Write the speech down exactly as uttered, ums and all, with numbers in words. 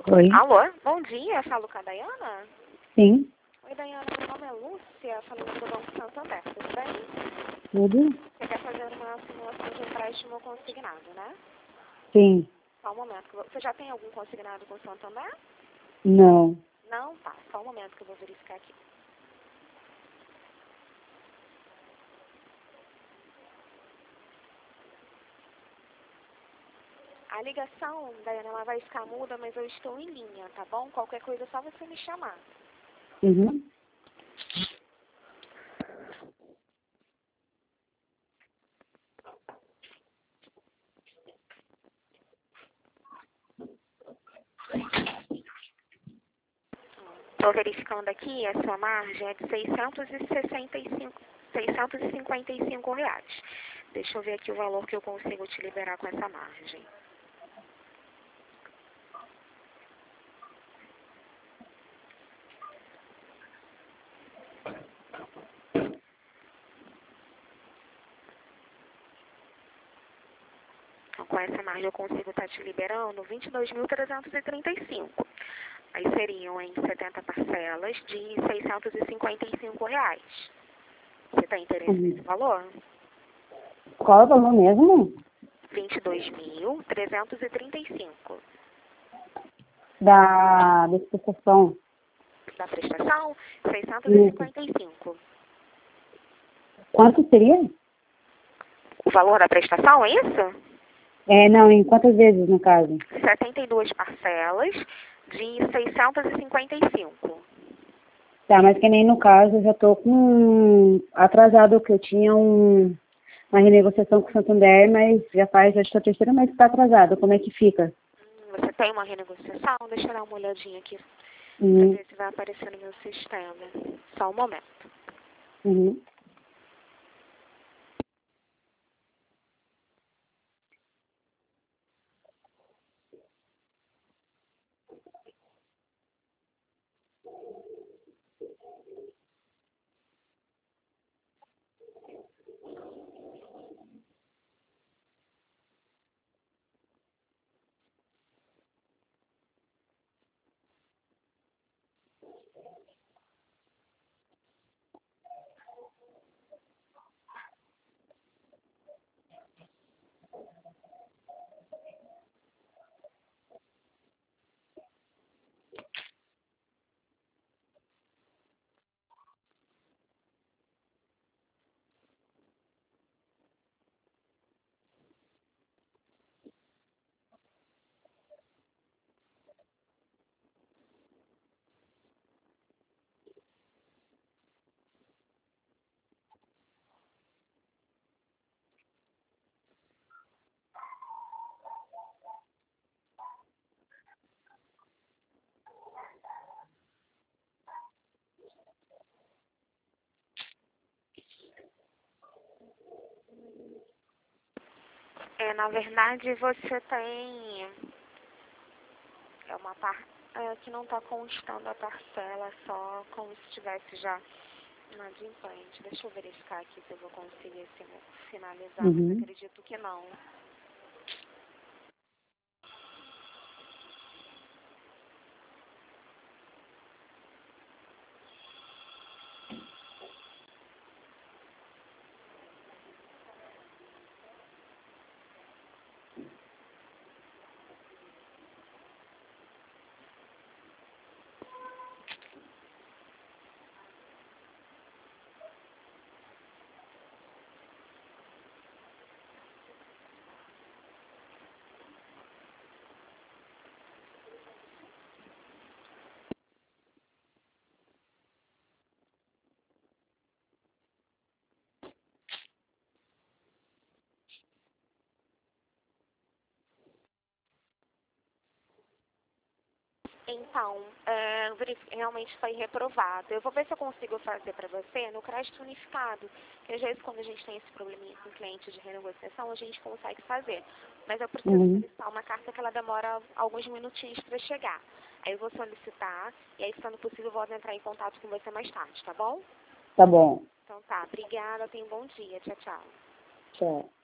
Oi. Alô, bom dia, falo com a Dayana? Sim. Oi, Dayana, meu nome é Lúcia, falando do Banco Santander, tudo bem? Tudo? Você quer fazer uma simulação de empréstimo consignado, né? Sim. Só um momento, que eu vou- você já tem algum consignado com o Santander? Não. Não? Tá, só um momento que eu vou verificar aqui. A ligação, Dayana, ela vai ficar muda, mas eu estou em linha, tá bom? Qualquer coisa é só você me chamar. Uhum. Estou verificando aqui, a sua margem é de seiscentos e sessenta e cinco, seiscentos e cinquenta e cinco reais. Deixa eu ver aqui o valor que eu consigo te liberar com essa margem. Então, com essa margem eu consigo estar te liberando vinte e dois mil trezentos e trinta e cinco. Aí seriam em setenta parcelas de seiscentos e cinquenta e cinco reais. Você tem interesse Uhum. nesse valor? Qual é o valor mesmo? vinte e dois mil trezentos e trinta e cinco. Da, da exportação. Da prestação, seiscentos e cinquenta e cinco. Quanto seria? O valor da prestação, é isso? É, não, em quantas vezes, no caso? setenta e duas parcelas de seiscentos e cinquenta e cinco. Tá, mas que nem no caso, eu já tô com atrasado, que eu tinha um, uma renegociação com o Santander, mas já faz, acho que é a terceira mês que tá atrasado. Como é que fica? Hum, Você tem uma renegociação? Deixa eu dar uma olhadinha aqui para Uhum. ver se vai aparecer no meu sistema. Só um momento. Uhum. É, na verdade, você tem é uma par é, que não está constando a parcela, só como se estivesse já inadimplente. Deixa eu verificar aqui se eu vou conseguir sim- finalizar, mas Uhum. acredito que não. Então, é, verif- realmente foi reprovado. Eu vou ver se eu consigo fazer para você no crédito unificado, que às vezes quando a gente tem esse probleminha com cliente de renegociação, a gente consegue fazer. Mas eu preciso Uhum. solicitar uma carta que ela demora alguns minutinhos para chegar. Aí eu vou solicitar, e aí, sendo possível, eu vou entrar em contato com você mais tarde, tá bom? Tá bom. Então tá, obrigada, tenha um bom dia. Tchau, tchau. Tchau.